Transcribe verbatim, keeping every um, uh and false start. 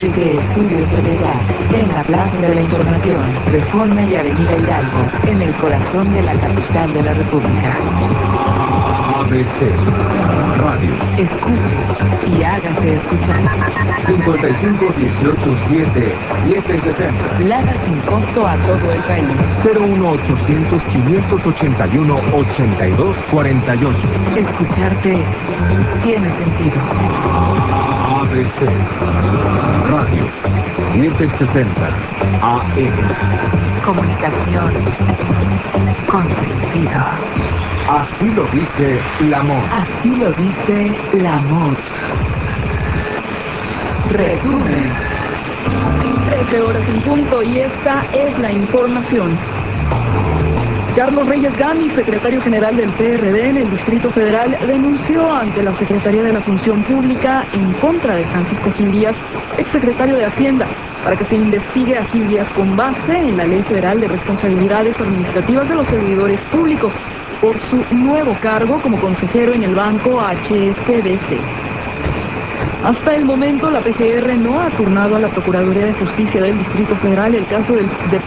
de Estudios de Verdad, en la Plaza de la Información, Reforma y Avenida Hidalgo, en el corazón de la capital de la República. A B C Radio. Escuche y hágase escuchar. cincuenta y cinco dieciocho siete siete sesenta. Lada sin costo a todo el país. cero uno ochocientos quinientos ochenta y uno ochenta y dos cuarenta y ocho. Escucharte tiene sentido. A B C Radio setecientos sesenta A M. Comunicación con sentido. Así lo dice la moda. Así lo dice la voz. Resumen. trece horas en punto y esta es la información. Carlos Reyes Gami, secretario general del P R D en el Distrito Federal, denunció ante la Secretaría de la Función Pública en contra de Francisco Gil Díaz, exsecretario de Hacienda, para que se investigue a Gil Díaz con base en la Ley Federal de Responsabilidades Administrativas de los Servidores Públicos por su nuevo cargo como consejero en el Banco H S B C. Hasta el momento, la P G R no ha turnado a la Procuraduría de Justicia del Distrito Federal el caso del